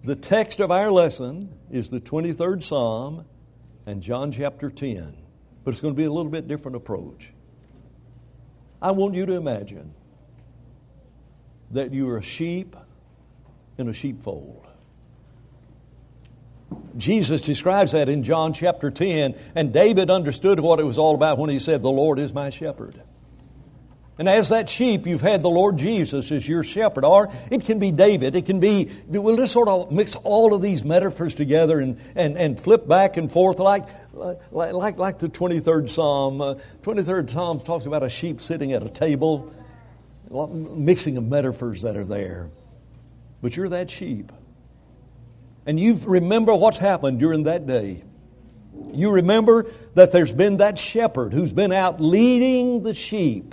The text of our lesson is the 23rd Psalm and John chapter 10. But it's going to be a little bit different approach. I want you to imagine that you are a sheep in a sheepfold. Jesus describes that in John chapter 10, and David understood what it was all about when he said, "The Lord is my shepherd." And as that sheep, you've had the Lord Jesus as your shepherd. Or it can be David. It can be, we'll just sort of mix all of these metaphors together and flip back and forth like the 23rd Psalm. 23rd Psalm talks about a sheep sitting at a table, mixing of metaphors that are there. But you're that sheep. And you remember what's happened during that day. You remember that there's been that shepherd who's been out leading the sheep.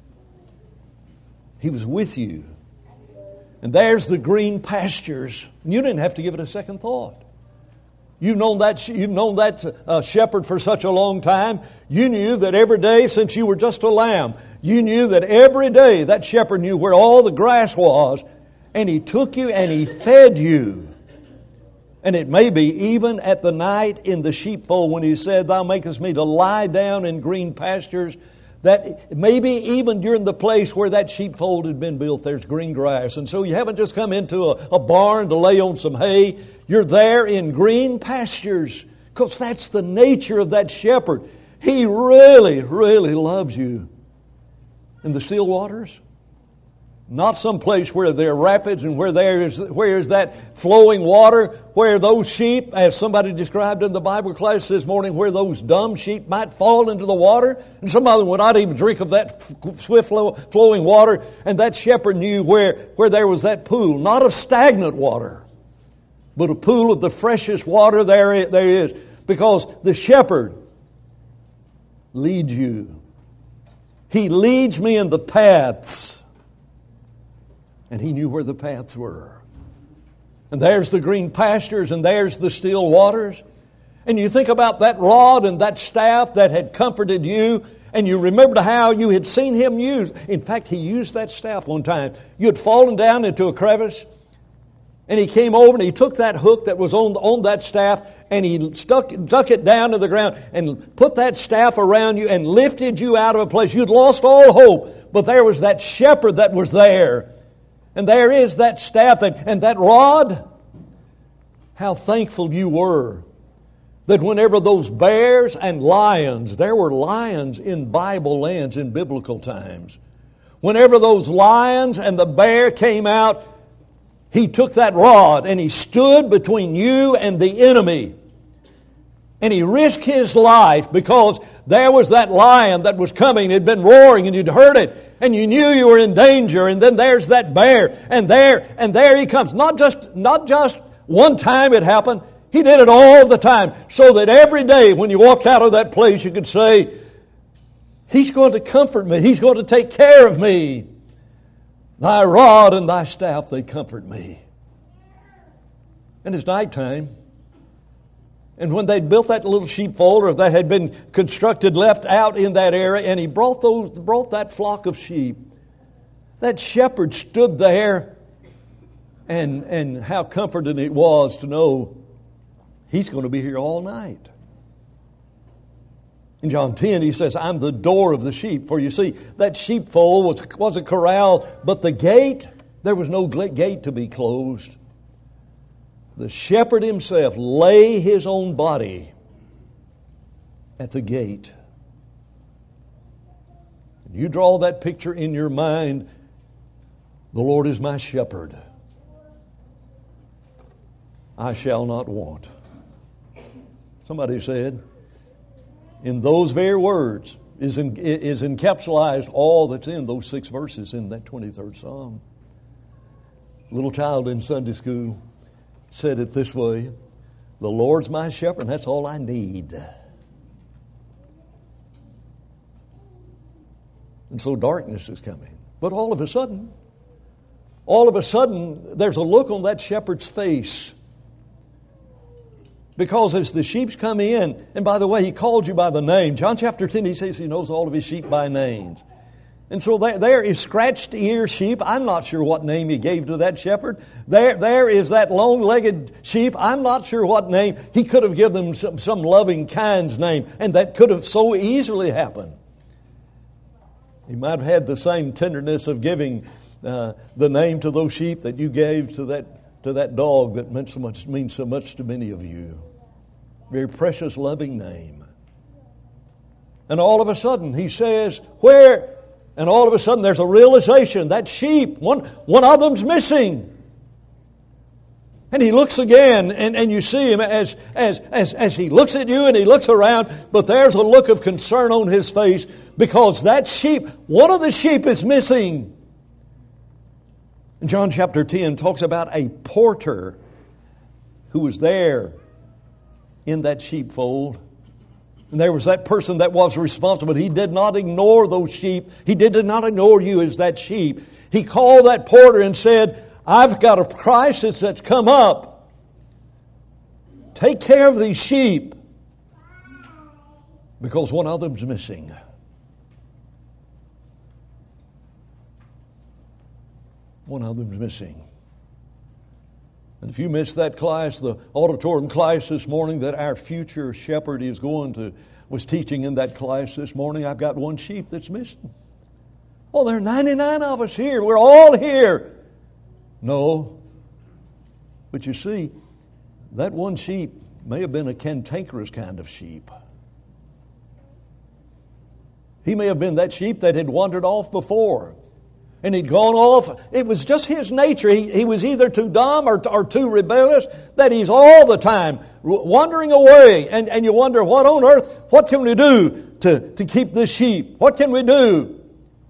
He was with you. And there's the green pastures. You didn't have to give it a second thought. You've known that shepherd for such a long time. You knew that every day since you were just a lamb, you knew that every day that shepherd knew where all the grass was, and he took you and he fed you. And it may be even at the night in the sheepfold when he said, "Thou makest me to lie down in green pastures," that maybe even during the place where that sheepfold had been built, there's green grass. And so you haven't just come into a barn to lay on some hay. You're there in green pastures because that's the nature of that shepherd. He really, really loves you. In the still waters, not some place where there are rapids and where is that flowing water, where those sheep, as somebody described in the Bible class this morning, where those dumb sheep might fall into the water, and some of them would not even drink of that swift flowing water, and that shepherd knew where there was that pool, not of stagnant water, but a pool of the freshest water there is, because the shepherd leads you. He leads me in the paths. And he knew where the paths were. And there's the green pastures and there's the still waters. And you think about that rod and that staff that had comforted you, and you remembered how you had seen him use. In fact, he used that staff one time. You had fallen down into a crevice, and he came over and he took that hook that was on that staff, and he stuck it down to the ground and put that staff around you and lifted you out of a place. You'd lost all hope, but there was that shepherd that was there. And there is that staff and that rod. How thankful you were that whenever those bears and lions, there were lions in Bible lands in biblical times. Whenever those lions and the bear came out, he took that rod and he stood between you and the enemy. And he risked his life because there was that lion that was coming. It had been roaring and you'd heard it. And you knew you were in danger. And then there's that bear. And there he comes. Not just one time it happened. He did it all the time. So that every day when you walked out of that place, you could say, "He's going to comfort me. He's going to take care of me. Thy rod and thy staff, they comfort me." And it's nighttime. And when they'd built that little sheepfold, or that had been constructed, left out in that area, and he brought that flock of sheep, that shepherd stood there, and how comforting it was to know he's going to be here all night. In John 10, he says, "I'm the door of the sheep." For you see, that sheepfold was a corral, but the gate, there was no gate to be closed. The shepherd himself lay his own body at the gate. And you draw that picture in your mind. The Lord is my shepherd. I shall not want. Somebody said, in those very words is encapsulated all that's in those 6 verses in that 23rd Psalm. Little child in Sunday school said it this way: "The Lord's my shepherd, and that's all I need." And so darkness is coming. But all of a sudden, there's a look on that shepherd's face. Because as the sheep come in, and by the way, he called you by the name. John chapter 10, he says he knows all of his sheep by names. And so there is scratched ear sheep. I'm not sure what name he gave to that shepherd. There is that long-legged sheep. I'm not sure what name. He could have given them some loving, kind's name, and that could have so easily happened. He might have had the same tenderness of giving the name to those sheep that you gave to that dog that means so much to many of you. Very precious, loving name. And all of a sudden, he says, where? And all of a sudden there's a realization that sheep, one of them's missing. And he looks again, and you see him as he looks at you and he looks around, but there's a look of concern on his face because that sheep, one of the sheep is missing. And John chapter 10 talks about a porter who was there in that sheepfold. And there was that person that was responsible. He did not ignore those sheep. He did not ignore you as that sheep. He called that porter and said, I've got a crisis that's come up. Take care of these sheep because one of them's missing. One of them's missing. And if you missed that class, the auditorium class this morning that our future shepherd was teaching in that class this morning, I've got one sheep that's missing. Oh, there are 99 of us here. We're all here. No. But you see, that one sheep may have been a cantankerous kind of sheep. He may have been that sheep that had wandered off before. And he'd gone off. It was just his nature. He was either too dumb or too rebellious that he's all the time wandering away. And you wonder, what on earth, what can we do to keep this sheep? What can we do?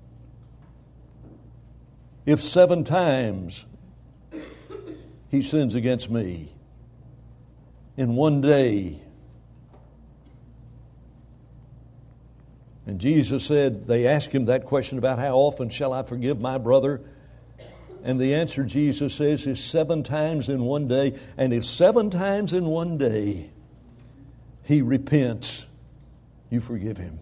If 7 times he sins against me in one day. And Jesus said, they asked him that question about how often shall I forgive my brother? And the answer, Jesus says, is 7 times in one day. And if 7 times in one day he repents, you forgive him.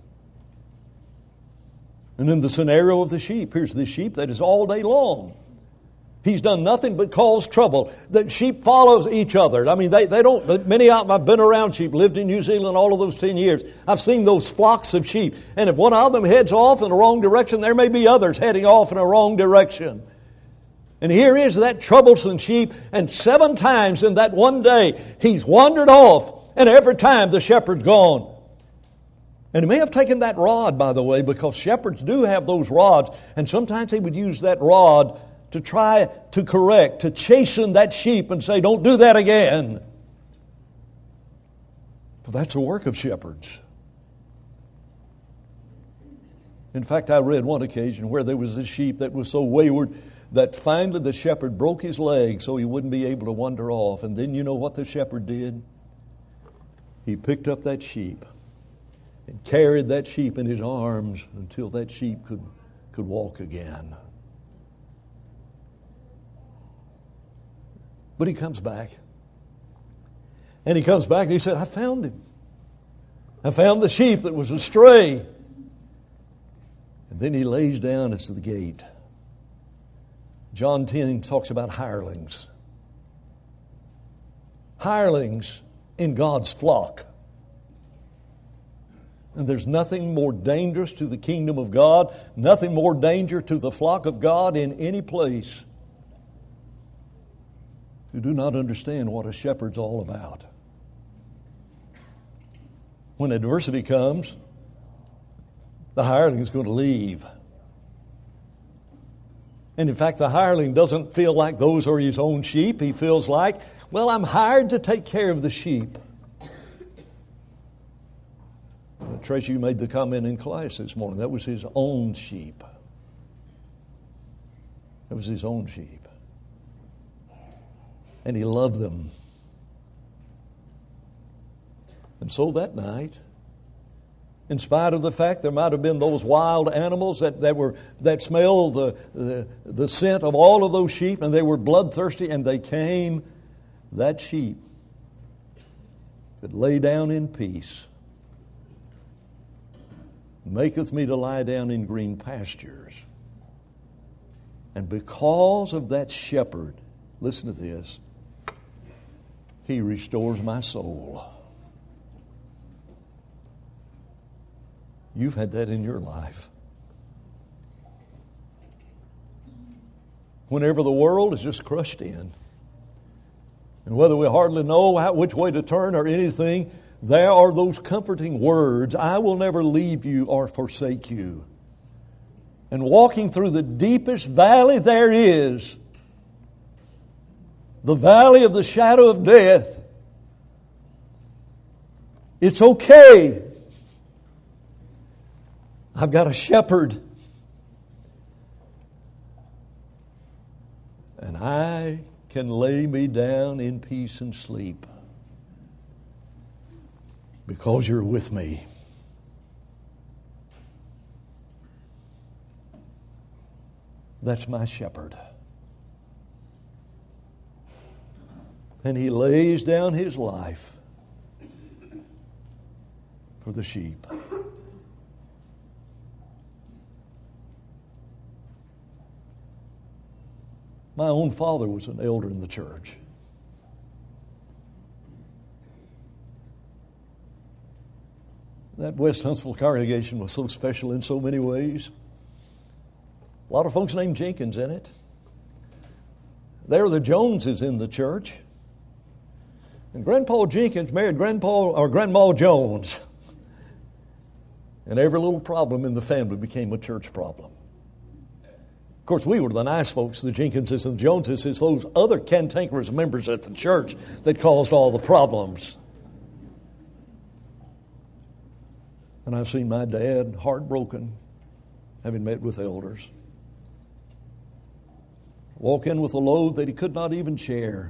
And in the scenario of the sheep, here's the sheep that is all day long. He's done nothing but cause trouble. The sheep follows each other. I mean, they don't, many of them, I've been around sheep, lived in New Zealand all of those 10 years. I've seen those flocks of sheep. And if one of them heads off in the wrong direction, there may be others heading off in a wrong direction. And here is that troublesome sheep, and 7 times in that one day, he's wandered off, and every time the shepherd's gone. And he may have taken that rod, by the way, because shepherds do have those rods, and sometimes he would use that rod to try to correct, to chasten that sheep and say, don't do that again. But that's the work of shepherds. In fact, I read one occasion where there was a sheep that was so wayward that finally the shepherd broke his leg so he wouldn't be able to wander off. And then you know what the shepherd did? He picked up that sheep and carried that sheep in his arms until that sheep could walk again. But he comes back. And he comes back and he said, I found him. I found the sheep that was astray. And then he lays down at the gate. John 10 talks about hirelings. Hirelings in God's flock. And there's nothing more dangerous to the kingdom of God, nothing more danger to the flock of God in any place who do not understand what a shepherd's all about. When adversity comes, the hireling is going to leave. And in fact, the hireling doesn't feel like those are his own sheep. He feels like, well, I'm hired to take care of the sheep. Tracy, you made the comment in class this morning. That was his own sheep. That was his own sheep. And he loved them. And so that night, in spite of the fact there might have been those wild animals that smelled the scent of all of those sheep, and they were bloodthirsty, and they came, that sheep could lay down in peace maketh me to lie down in green pastures. And because of that shepherd, listen to this, He restores my soul. You've had that in your life. Whenever the world is just crushed in, and whether we hardly know which way to turn or anything, there are those comforting words, I will never leave you or forsake you. And walking through the deepest valley there is, the valley of the shadow of death, it's okay. I've got a shepherd. And I can lay me down in peace and sleep because you're with me. That's my shepherd. And He lays down His life for the sheep. My own father was an elder in the church. That West Huntsville congregation was so special in so many ways. A lot of folks named Jenkins in it. There were the Joneses in the church. And Grandpa Jenkins married Grandma Jones. And every little problem in the family became a church problem. Of course, we were the nice folks, the Jenkinses and Joneses. It's those other cantankerous members at the church that caused all the problems. And I've seen my dad heartbroken, having met with elders. Walk in with a load that he could not even share.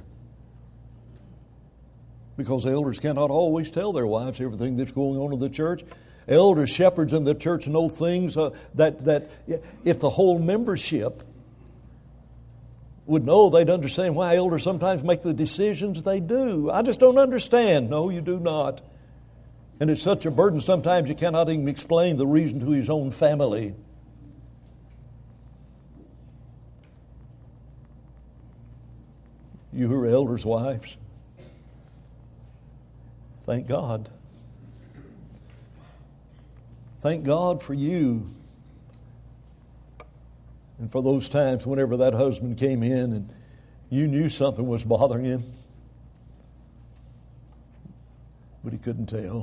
Because elders cannot always tell their wives everything that's going on in the church. Elders, shepherds in the church know things that if the whole membership would know, they'd understand why elders sometimes make the decisions they do. I just don't understand. No, you do not. And it's such a burden sometimes you cannot even explain the reason to his own family. You who are elders' wives, thank God. Thank God for you. And for those times whenever that husband came in and you knew something was bothering him, but he couldn't tell.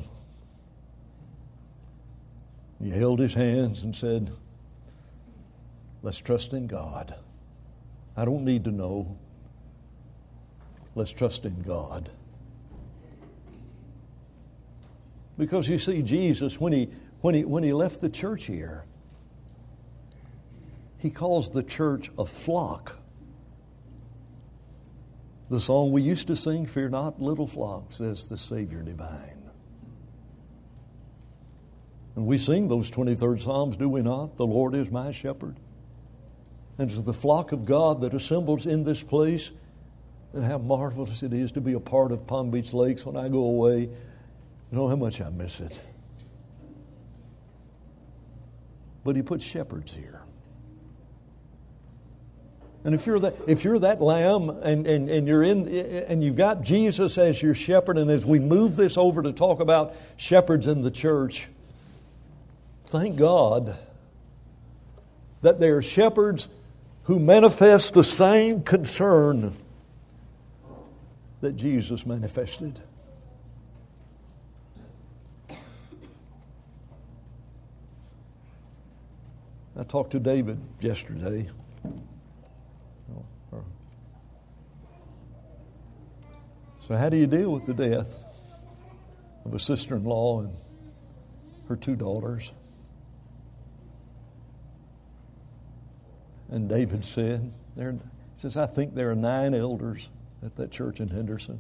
You held his hands and said, let's trust in God. I don't need to know. Let's trust in God. Because you see, Jesus, when he left the church here, He calls the church a flock. The song we used to sing, "Fear not, little flock, says the Savior divine." And we sing those 23rd Psalms, do we not? The Lord is my shepherd. And it's the flock of God that assembles in this place. And how marvelous it is to be a part of Palm Beach Lakes when I go away. You know how much I miss it. But He put shepherds here. And if you're that lamb and you're in and you've got Jesus as your shepherd, and as we move this over to talk about shepherds in the church, thank God that there are shepherds who manifest the same concern that Jesus manifested. I talked to David yesterday. So how do you deal with the death of a sister-in-law and her 2 daughters? And David said, I think there are 9 elders at that church in Henderson.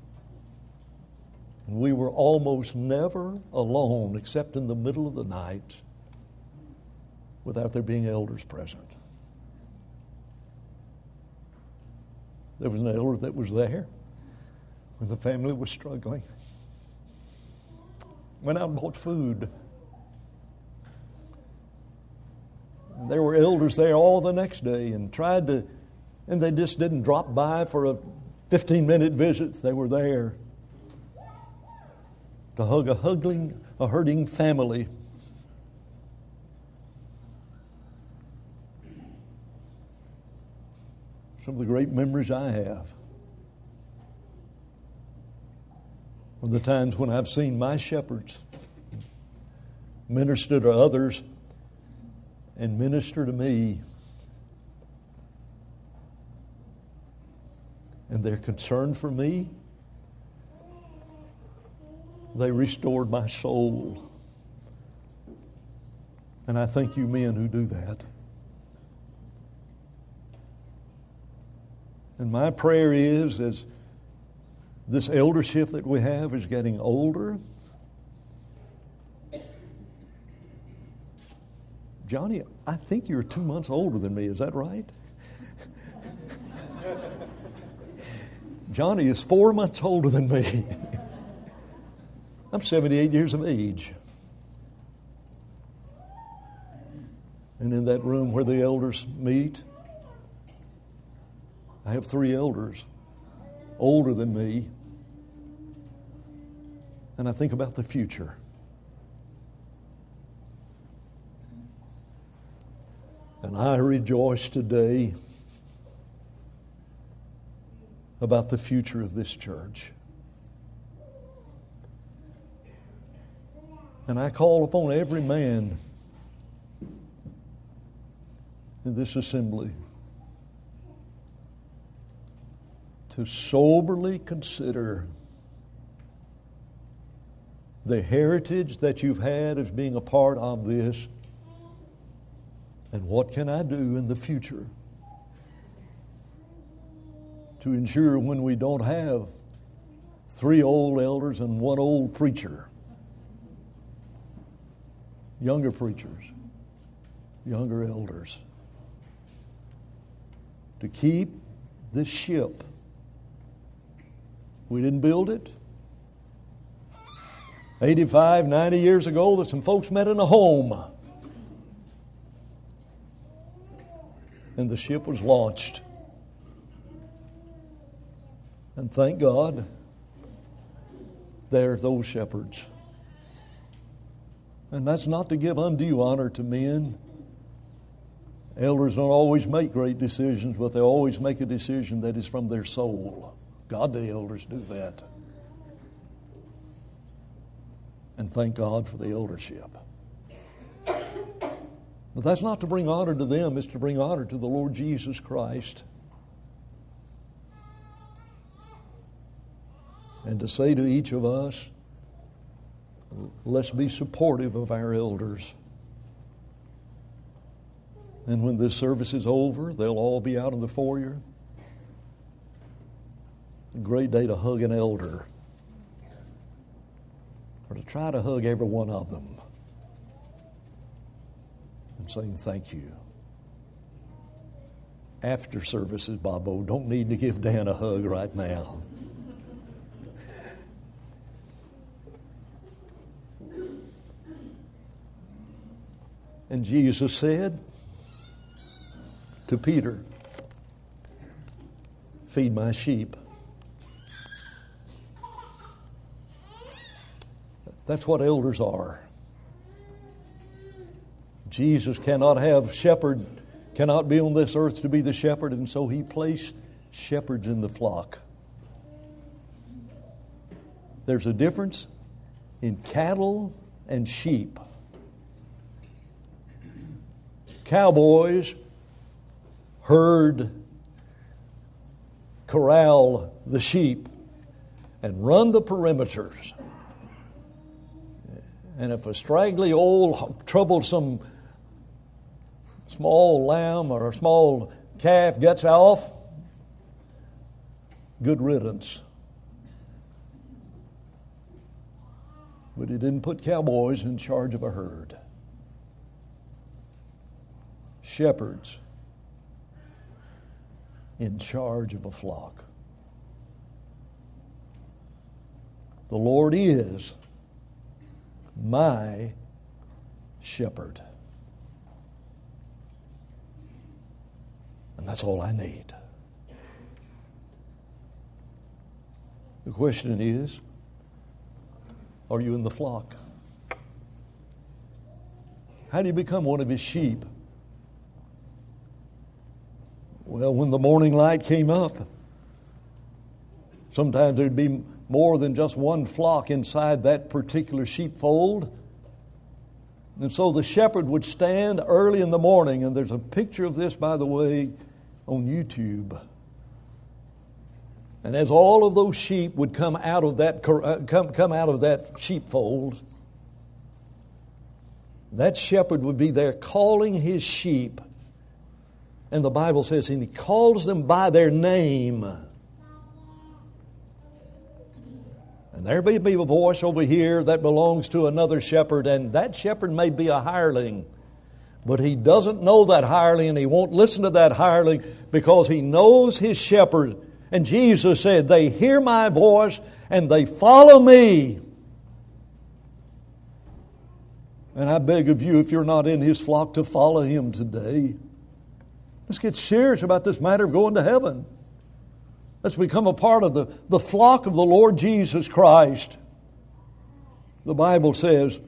And we were almost never alone except in the middle of the night without there being elders present. There was an elder that was there when the family was struggling. Went out and bought food. There were elders there all the next day and and they just didn't drop by for a 15-minute visit. They were there to hug a hurting family. Some of the great memories I have are the times when I've seen my shepherds minister to others and minister to me. And they're concerned for me. They restored my soul. And I thank you men who do that. And my prayer is, as this eldership that we have is getting older, Johnny, I think you're 2 months older than me. Is that right? Johnny is 4 months older than me. I'm 78 years of age. And in that room where the elders meet, I have 3 elders older than me. And I think about the future. And I rejoice today about the future of this church. And I call upon every man in this assembly to soberly consider the heritage that you've had as being a part of this, and what can I do in the future to ensure when we don't have 3 old elders and 1 old preacher, younger preachers, younger elders, to keep this ship. We didn't build it. 85, 90 years ago, that some folks met in a home. And the ship was launched. And thank God, there are those shepherds. And that's not to give undue honor to men. Elders don't always make great decisions, but they always make a decision that is from their soul. Godly elders do that. And thank God for the eldership. But that's not to bring honor to them, it's to bring honor to the Lord Jesus Christ. And to say to each of us, let's be supportive of our elders. And when this service is over, they'll all be out in the foyer. A great day to hug an elder, or to try to hug every one of them and saying thank you. After services, Bobo, don't need to give Dan a hug right now. And Jesus said to Peter, feed my sheep. That's what elders are. Jesus cannot be on this earth to be the shepherd, and so he placed shepherds in the flock. There's a difference in cattle and sheep. Cowboys corral the sheep and run the perimeters. And if a straggly old troublesome small lamb or a small calf gets off, good riddance. But he didn't put cowboys in charge of a herd. Shepherds in charge of a flock. The Lord is my shepherd. That's all I need. The question is, are you in the flock? How do you become one of his sheep? Well, when the morning light came up, sometimes there'd be more than just one flock inside that particular sheepfold. And so the shepherd would stand early in the morning, and there's a picture of this, by the way, on YouTube. And as all of those sheep would come out of that sheepfold, that shepherd would be there calling his sheep. And the Bible says, and he calls them by their name. And there may be a voice over here that belongs to another shepherd, and that shepherd may be a hireling. But he doesn't know that hireling, and he won't listen to that hireling because he knows his shepherd. And Jesus said, they hear my voice and they follow me. And I beg of you, if you're not in his flock, to follow him today. Let's get serious about this matter of going to heaven. Let's become a part of the flock of the Lord Jesus Christ. The Bible says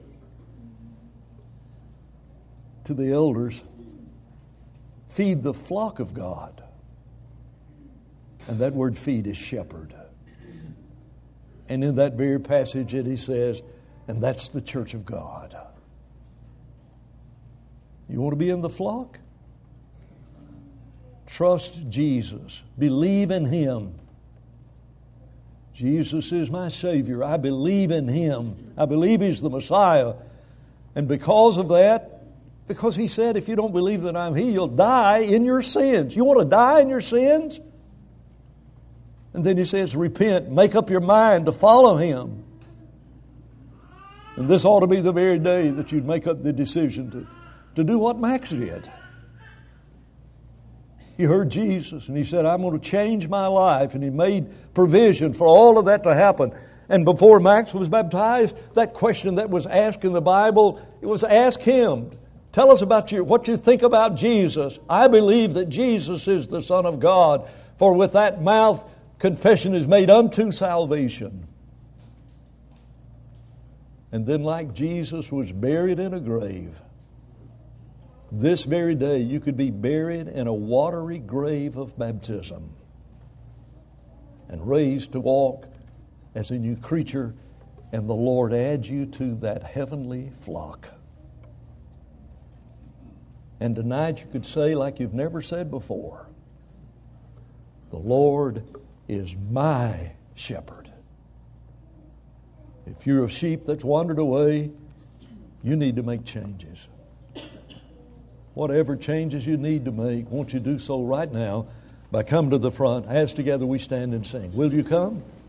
to the elders, feed the flock of God. And that word feed is shepherd. And in that very passage he says, and that's the church of God. You want to be in the flock? Trust Jesus. Believe in him. Jesus is my Savior. I believe in him. I believe he's the Messiah. And because of that, because he said, if you don't believe that I'm he, you'll die in your sins. You want to die in your sins? And then he says, repent, make up your mind to follow him. And this ought to be the very day that you'd make up the decision to do what Max did. He heard Jesus and he said, I'm going to change my life. And he made provision for all of that to happen. And before Max was baptized, that question that was asked in the Bible, it was ask him, tell us about what you think about Jesus. I believe that Jesus is the Son of God. For with that mouth, confession is made unto salvation. And then like Jesus was buried in a grave, this very day you could be buried in a watery grave of baptism and raised to walk as a new creature, and the Lord adds you to that heavenly flock. And tonight you could say like you've never said before, the Lord is my shepherd. If you're a sheep that's wandered away, you need to make changes. Whatever changes you need to make, won't you do so right now by coming to the front as together we stand and sing. Will you come?